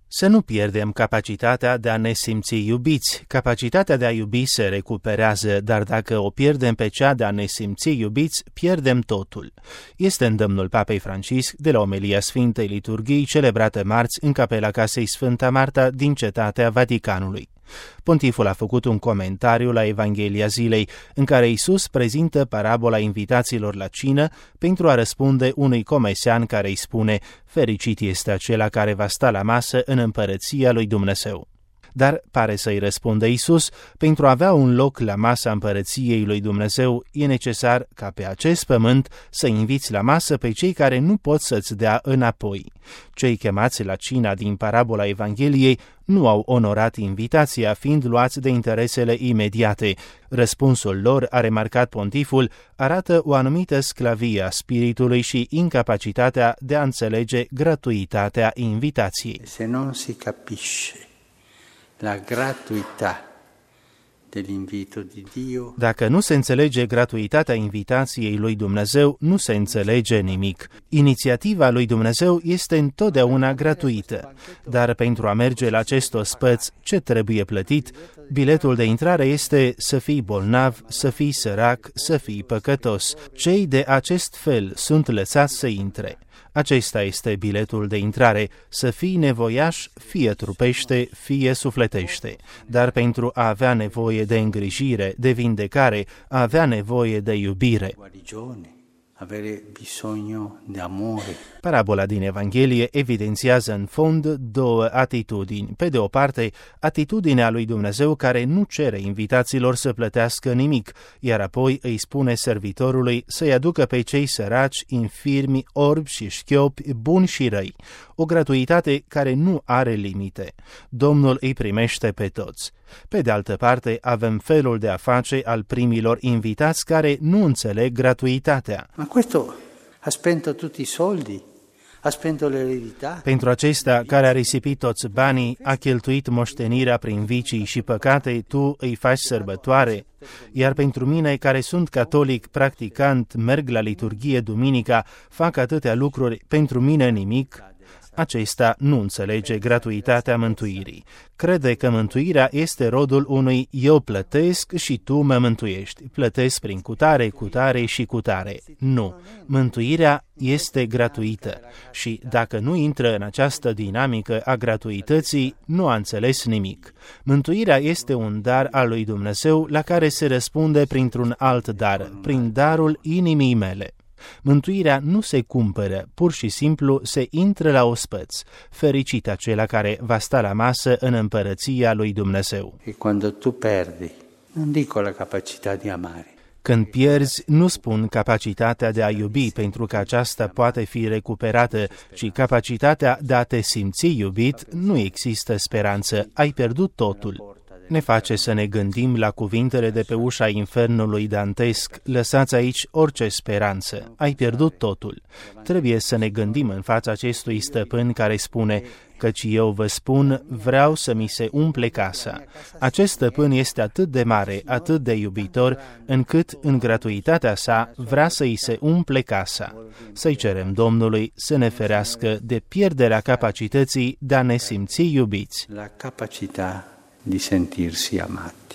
Să nu pierdem capacitatea de a ne simți iubiți. Capacitatea de a iubi se recuperează, dar dacă o pierdem pe cea de a ne simți iubiți, pierdem totul. Este îndemnul Papei Francisc de la omelia Sfintei Liturghii celebrată marți în capela Casei Sfânta Marta din Cetatea Vaticanului. Pontiful a făcut un comentariu la Evanghelia zilei, în care Iisus prezintă parabola invitaților la cină pentru a răspunde unui comesean care îi spune: fericit este acela care va sta la masă în împărăția lui Dumnezeu. Dar, pare să-i răspundă Iisus, pentru a avea un loc la masa împărăției lui Dumnezeu, e necesar ca pe acest pământ să inviți la masă pe cei care nu pot să-ți dea înapoi. Cei chemați la cina din parabola Evangheliei nu au onorat invitația, fiind luați de interesele imediate. Răspunsul lor, a remarcat pontiful, arată o anumită sclavie a spiritului și incapacitatea de a înțelege gratuitatea invitației. Se non si capisce la gratuità dell'invito di Dio. Dacă nu se înțelege gratuitatea invitației lui Dumnezeu, nu se înțelege nimic. Inițiativa lui Dumnezeu este întotdeauna gratuită, dar pentru a merge la acest ospăț, ce trebuie plătit? Biletul de intrare este să fii bolnav, să fii sărac, să fii păcătos. Cei de acest fel sunt lăsați să intre. Acesta este biletul de intrare, să fii nevoiaș, fie trupește, fie sufletește. Dar pentru a avea nevoie de îngrijire, de vindecare, a avea nevoie de iubire. Avere bisogno de amore. Parabola din Evanghelie evidențiază în fond două atitudini. Pe de o parte, atitudinea lui Dumnezeu care nu cere invitaților să plătească nimic, iar apoi îi spune servitorului să-i aducă pe cei săraci, infirmi, orbi și șchiopi, buni și răi. O gratuitate care nu are limite. Domnul îi primește pe toți. Pe de altă parte, avem felul de a face al primilor invitați care nu înțeleg gratuitatea. Ma questo ha spento tutti i soldi, ha spento l'eredità. Pentru acesta care a risipit toți banii, a cheltuit moștenirea prin vicii și păcate, tu îi faci sărbătoare. Iar pentru mine, care sunt catolic practicant, merg la liturghie duminica, fac atâtea lucruri, pentru mine nimic. Acesta nu înțelege gratuitatea mântuirii. Crede că mântuirea este rodul unui eu plătesc și tu mă mântuiești. Plătesc prin cutare, cutare și cutare. Nu. Mântuirea este gratuită și dacă nu intră în această dinamică a gratuității, nu a înțeles nimic. Mântuirea este un dar al lui Dumnezeu la care se răspunde printr-un alt dar, prin darul inimii mele. Mântuirea nu se cumpără, pur și simplu se intră la ospăț. Fericit acela care va sta la masă în împărăția lui Dumnezeu. E quando tu perdi, non dico la capacità di amare. Când pierzi, nu spun capacitatea de a iubi, pentru că aceasta poate fi recuperată, ci capacitatea de a te simți iubit, nu există speranță, ai pierdut totul. Ne face să ne gândim la cuvintele de pe ușa infernului dantesc: lăsați aici orice speranță, ai pierdut totul. Trebuie să ne gândim în fața acestui stăpân care spune: căci eu vă spun, vreau să mi se umple casa. Acest stăpân este atât de mare, atât de iubitor, încât în gratuitatea sa vrea să îi se umple casa. Să-i cerem Domnului să ne ferească de pierderea capacității de a ne simți iubiți. La capacità di sentirsi amati.